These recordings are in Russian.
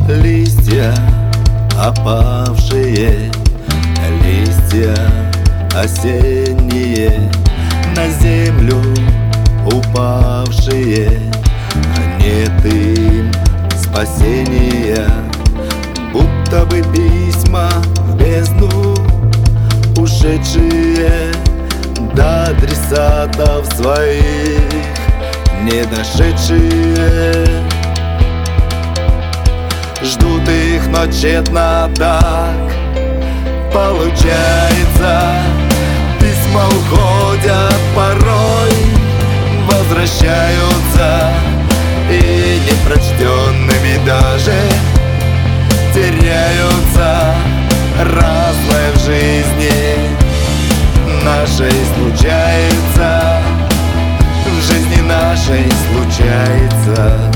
Листья опавшие, листья осенние, на землю упавшие, нет им спасения. Будто бы письма в бездну ушедшие, до адресатов своих не дошедшие. Ждут их, но тщетно так получается. Письма уходят, порой возвращаются, и непрочтенными даже теряются. Разное в жизни нашей случается, в жизни нашей случается.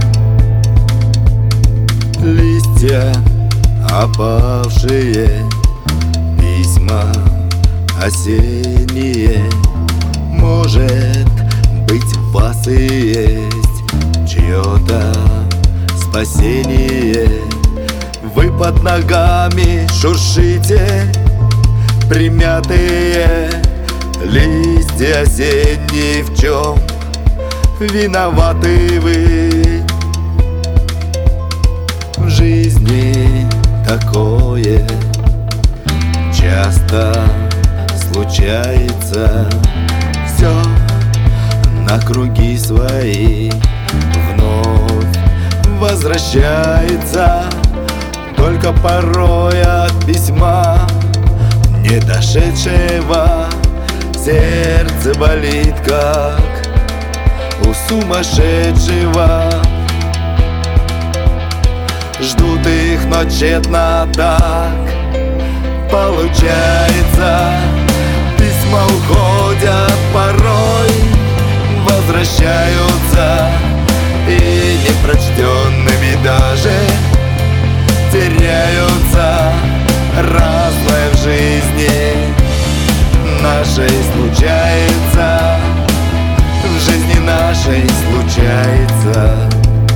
Листья опавшие, письма осенние, может быть, в вас и есть чье-то спасение. Вы под ногами шуршите примятые листья осенние. В чем виноваты вы? В жизни такое часто случается. Все на круги свои вновь возвращается. Только порой от письма не дошедшего сердце болит, как у сумасшедшего. Ждут их, но тщетно так получается. Письма уходят, порой возвращаются, и непрочтенными даже теряются. Разное в жизни нашей случается, в жизни нашей случается.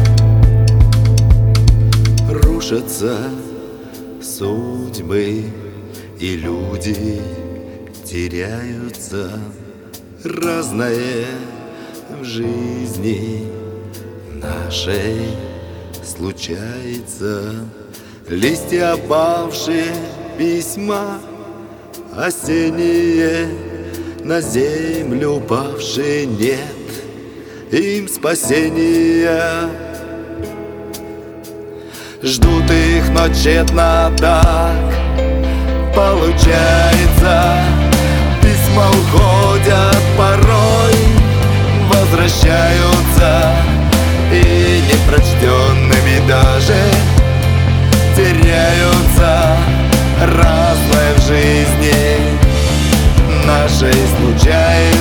Рушатся судьбы, и люди теряются. Разное в жизни нашей случается. Листья опавшие, письма осенние, на землю упавшие, нет им спасения. Ждут их, но тщетно так получается. Письма уходят, порой возвращаются, и непрочтенными даже теряются. Разное в жизни нашей случается,